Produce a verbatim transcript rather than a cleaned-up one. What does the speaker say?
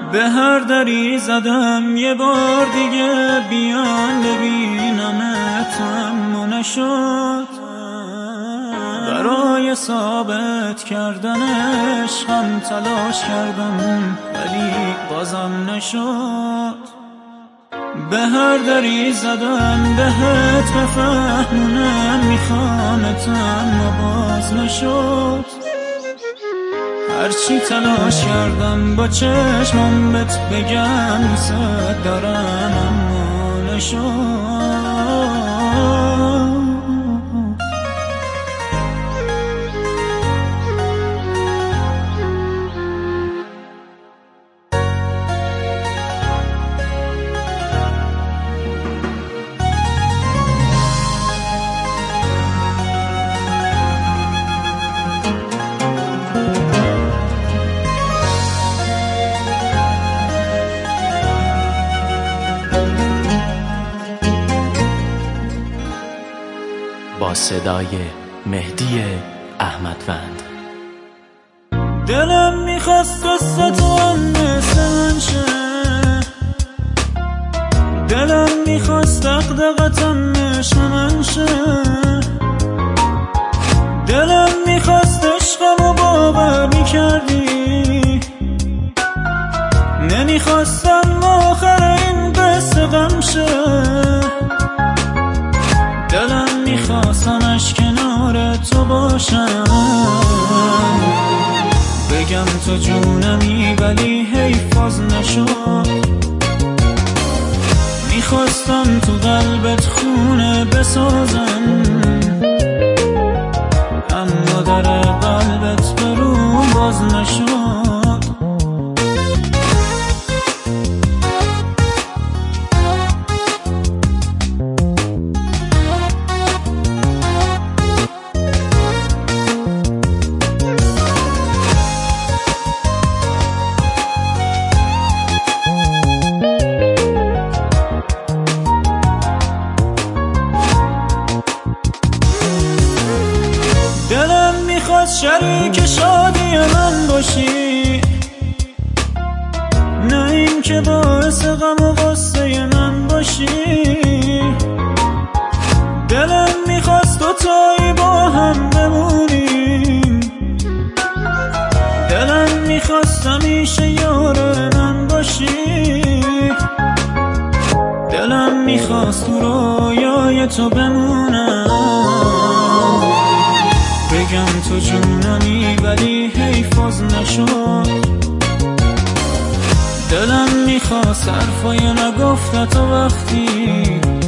به هر دری زدم یه بار دیگه بیان ببینمت، اما نشد. برای ثابت کردن عشقم تلاش کردم ولی بازم نشد. به هر دری زدم بهت بفهمونم میخوامت، اما باز نشد. هرچی تلاش کردم با چشمم بهت بگم دوست دارم، اما نشد. با صدای مهدی احمدوند. دلم میخواست قصه تو هم مثل من شه، دلم میخواست دقدقتم عشق من شه، دلم میخواست عشقمو باور میکردی، نمیخواستم آخر این قصه غم شه. دلم میخواست همش کنار تو باشم، بگم تو جونمی ولی حیفاز نشد. میخواستم تو قلبت خونه بسازم، اما در قلبت برون باز نشد. دلم میخواست شریک شادی من باشی، نه این که باعث غم و غصه من باشی. دلم میخواست دوتایی با هم بمونیم، دلم میخواست همیشه یار من باشی. دلم میخواست تو رویای تو بمونم، بگم تو جونمی ولی حیفاز نشد. دلم میخواست حرفای نگفته تو وقتی